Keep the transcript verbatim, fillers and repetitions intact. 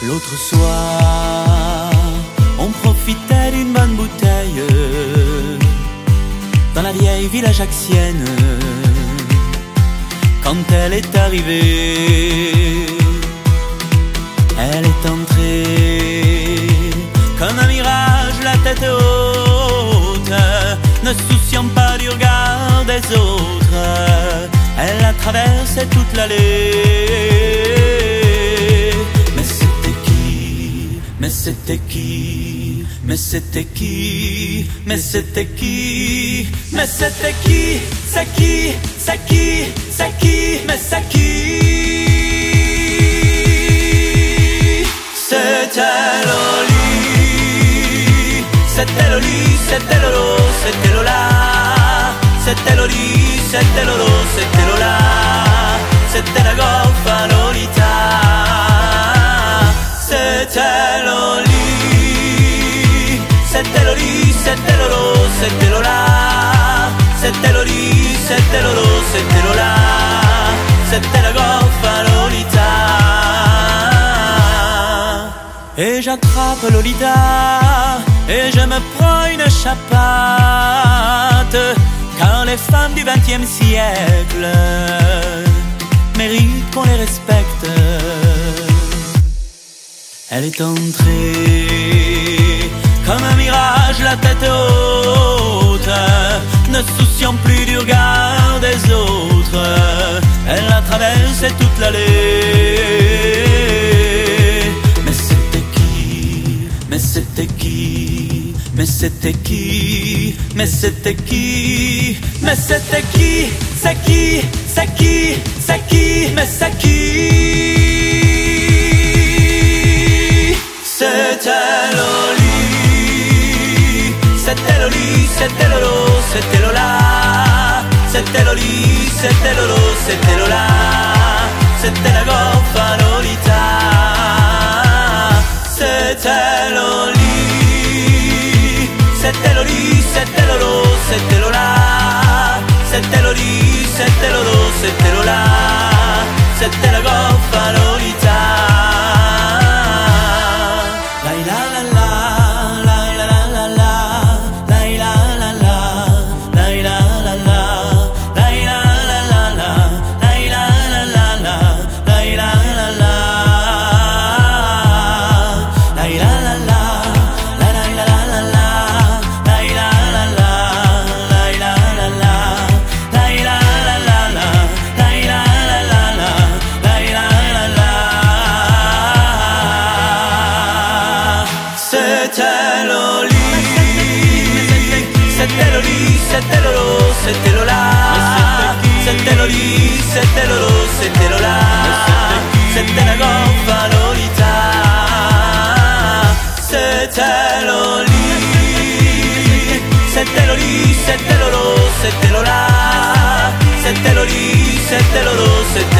L'autre soir, on profitait d'une bonne bouteille dans la vieille ville ajaxienne. Quand elle est arrivée, elle est entrée comme un mirage, la tête haute, ne souciant pas du regard des autres. Elle a traversé toute l'allée. Mais c'était qui? Mais c'était qui? Mais c'était qui? Mais c'était qui? C'est qui? C'est qui? C'est qui? Mais c'est qui? C'était Loli. C'était Loli, c'était Lolo, c'était Lola. C'était Loli, c'était Lolo, c'était Lola. C'était la goffa Lolita. C'était Loli, c'était Loli, c'était Lolo, c'était Lola. C'était Loli, c'était Lolo, c'était Lola. C'était la goffa Lolita. Et j'attrape Lolita et je me prends une chapate, car les femmes du vingtième siècle méritent qu'on les respecte. Elle est entrée comme un mirage, la tête haute, ne souciant plus du regard des autres. Elle a traversé toute l'allée. Mais c'était qui? Mais c'était qui? Mais c'était qui? Mais c'était qui? Mais c'était qui? C'est qui? C'est qui? C'est qui? Mais c'est qui? C'était Loli, c'était Loli, c'était Lolo, c'était Lola. C'était Loli, c'était Lolo, c'était Lola. C'était la goffa Lolita. C'était Loli, c'était Loli, c'était Lolo, c'était Lola. C'était Loli, c'était Lolo, c'était Lola. C'était la goffa Lolita. C'était Loli, c'était Loli, c'était Lolo, c'était Lola. C'était Loli, c'était Lolo, c'était Lola. C'était la goffa Lolita. C'était Loli, c'était Loli, c'était Lolo, c'était Lola. C'était Loli, c'était Lolo, c'était